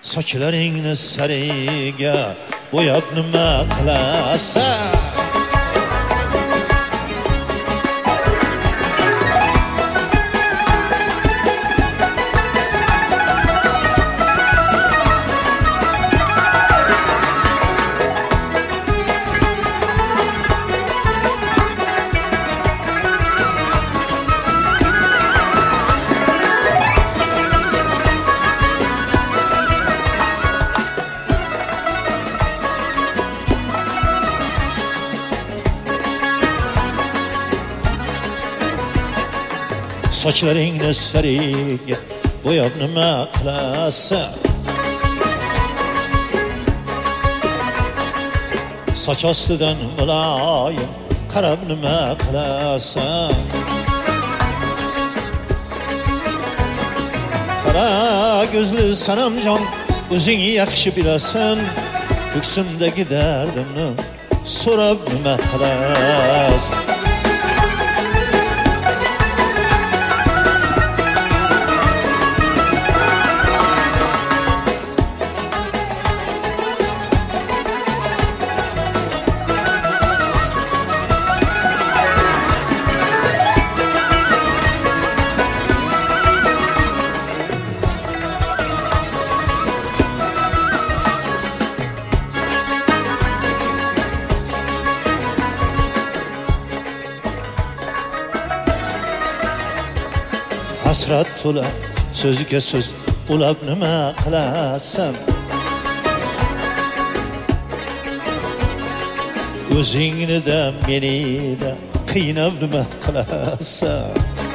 Sochlaringni sariga bo'yab nima qilasan? Sochlaringni sariga bo'yab nima qilasan? Soch ostidan muloyim qarab nima qilasan? Qara ko'zli sanamjon, o'zing yaxshi bilasan, ko'ksimdagi dardimni so'rab nima qilasan? Hasrat to'la so'zga so'z ulab nima qilasan? O'zingni da meni da qiynab nima qilasan?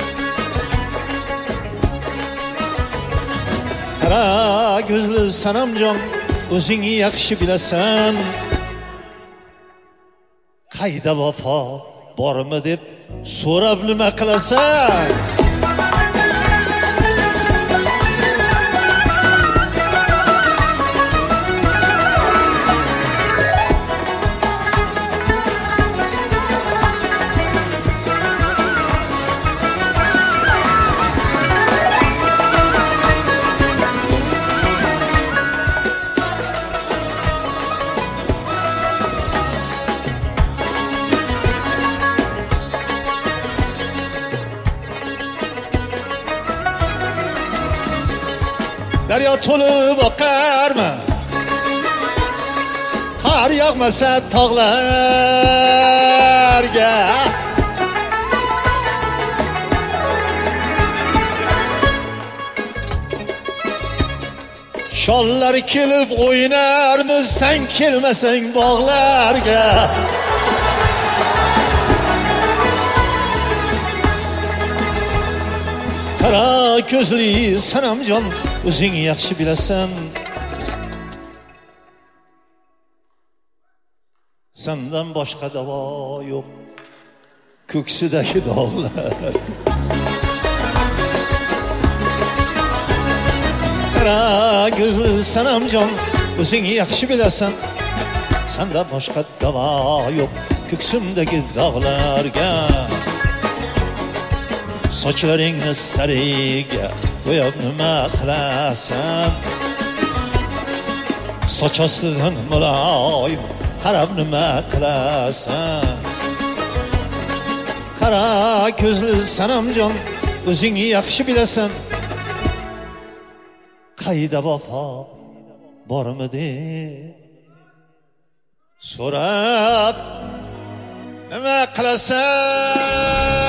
Qara ko'zli sanamjon, o'zing yaxshi bilasan, qayda vafo bormi deb so'rab nima qilasan? Daryo to'lib oqarmi? Qor yog'masa tog'larga, shollar kelib o'ynarmiz, sen kelmasang bog'larga. Qara ko'zli sanamjon, o'zing yaxshi bilasan, sendan boshqa davo yo'q ko'ksidagi dog'lar. Qara ko'zli sanamjon, o'zing yaxshi bilasan, sendan boshqa davo yo'q ko'ksimdagi dog'larga. Sochlaringni sariga bo'yab nima qilasan? Soch ostidan muloyim qarab nima qilasan? Qara ko'zli sanamjon, o'zing yaxshi bilasan, qayda vafo bormi deb so'rab nima qilasan?